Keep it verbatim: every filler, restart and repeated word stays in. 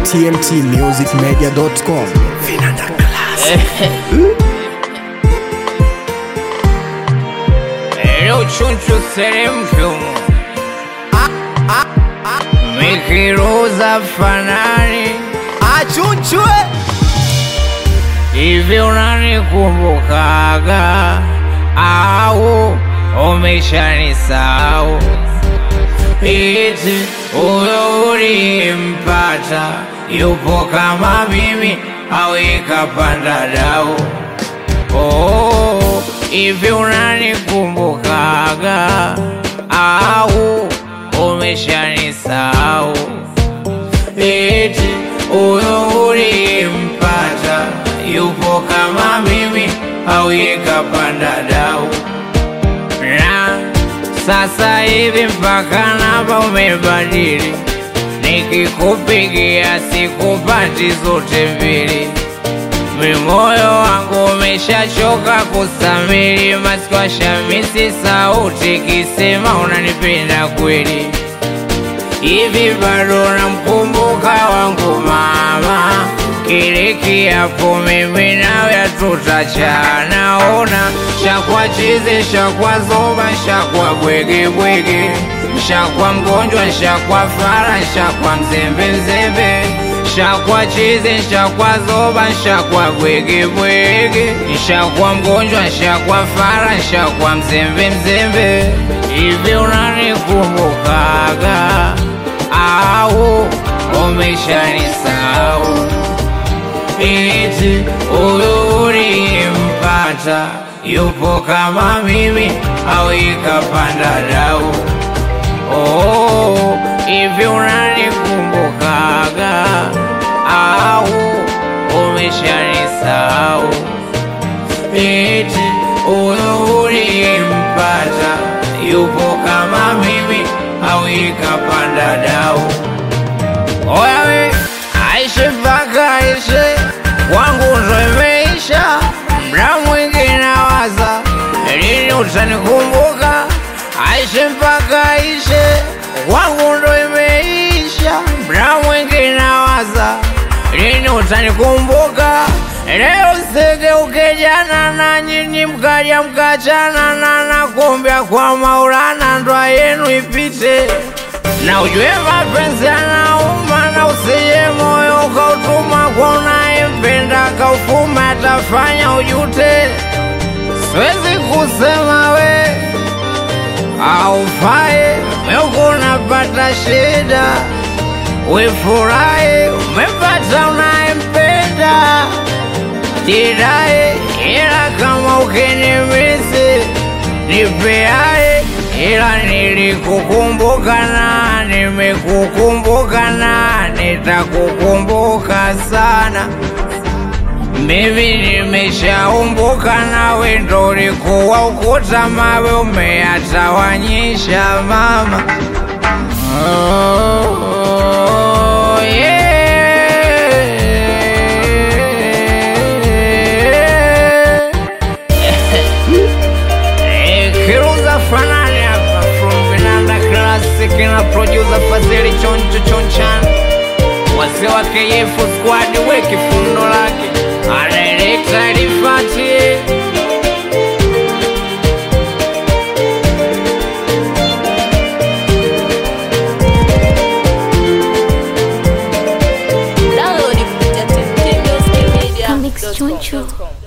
t m t music media dot com. Vinanda Class. Eu chunchu seremfumo Mikiruza fanani Achunchwe hivi unanikumbukaga au umeshanisahau? Eti huyo ulimpata yupo kama mimi au ikapanda dau? Oh, hivi unanikumbukaga au umeshanisahau? Eti huyo ulimpata yupo kama mimi au ikapanda dau? Na sasa hivi mpaka namba umebadili, nikikupigia sikupati zote mbili. Moyo wangu umeshachoka kusamili, masikwa shamisi sauti kisema unanipenda kweli. Hivi bado namkumbuka wangu mama, kile kiapo mimi nawe hatutachana. Ona shakwa chizi, shakwa zoba, shakwa bwege bwege, shakwa mgonjwa, shakwa fara, shakwa mzembe mzembe, shakwa chizi, shakwa zoba, shakwa bwege bwege, shakwa mgonjwa, shakwa fara, shakwa mzembe mzembe. Hivi unanikumbukaga au umeshanisahau? Eti huyo ulimpata yupo kama mimi au ikapanda dau? Oh, hivi unanikumbukaga au umeshanisahau? Eti huyo ulimpata yupo kama mimi au ikapanda dau? Oya we, aishe mpaka aishe, wangu ndo imeisha. Mda mwingi nawaza lini utanikumbuka. Aishe mpaka aishe, wangu ndo imeisha. Mda mwingi nawaza lini utanikumbuka. Leo sigeuke jana na nyinyi mkaja mkachana, na nakumbia kwa Maulana ndoa yenu ipite. Na ujue mapenzi yanauma, na usije moyo ukautuma kwa unayempenda kaufuma, atafanya ujute. Siwezi kusema we haufae, meuko unapata shida, wefurahi umepata unayempenda. Jidae ila kama ukinimisi nipeae, ila nilikukumbuka na nimekukumbuka na nitakukumbuka sana. Mimi nimeshaumbuka nawe ndo ulikuwa ukuta mawe umeyatawanyisha mama. Oh, yeah. Fanani hapa from Vinanda Classic na producer Fazili Choncho Chonchan, wazee wa K F squad weki fundo lake anaelekta ilifati. Download it at t m t music media dot com.